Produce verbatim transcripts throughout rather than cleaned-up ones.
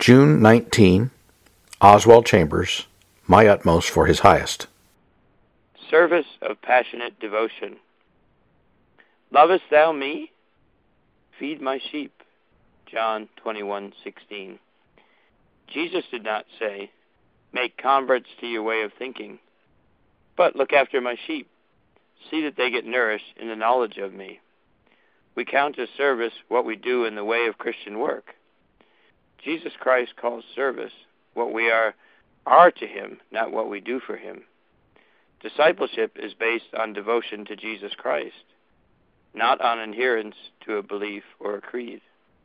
June nineteenth, Oswald Chambers, My Utmost for His Highest. Service of passionate devotion. Lovest thou me? Feed my sheep. John twenty-one sixteen. Jesus did not say, make converts to your way of thinking, but look after my sheep. See that they get nourished in the knowledge of me. We count as service what we do in the way of Christian work. Jesus Christ calls service what we are, are to him, not what we do for him. Discipleship is based on devotion to Jesus Christ, not on adherence to a belief or a creed.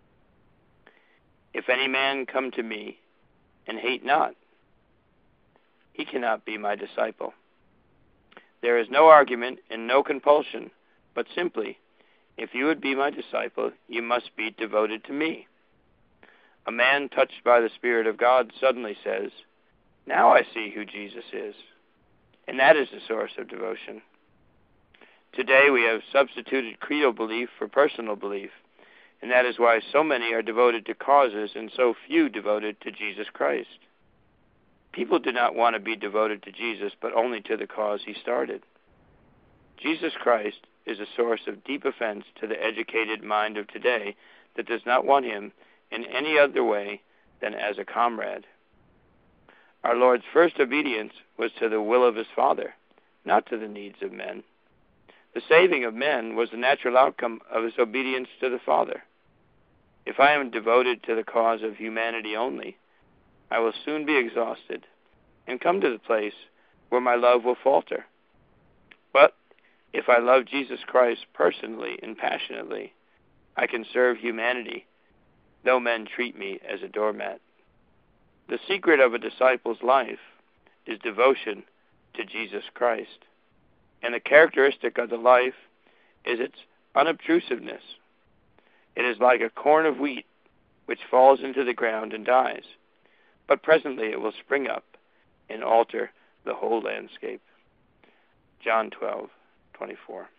If any man come to me and hate not, he cannot be my disciple. There is no argument and no compulsion, but simply, if you would be my disciple, you must be devoted to me. A man touched by the Spirit of God suddenly says, now I see who Jesus is. And that is the source of devotion. Today we have substituted creedal belief for personal belief, and that is why so many are devoted to causes and so few devoted to Jesus Christ. People do not want to be devoted to Jesus, but only to the cause he started. Jesus Christ is a source of deep offense to the educated mind of today that does not want him in any other way than as a comrade. Our Lord's first obedience was to the will of his Father, not to the needs of men. The saving of men was the natural outcome of his obedience to the Father. If I am devoted to the cause of humanity only, I will soon be exhausted and come to the place where my love will falter. But if I love Jesus Christ personally and passionately, I can serve humanity, though men treat me as a doormat. The secret of a disciple's life is devotion to Jesus Christ, and the characteristic of the life is its unobtrusiveness. It is like a corn of wheat which falls into the ground and dies, but presently it will spring up and alter the whole landscape. John twelve twenty-four.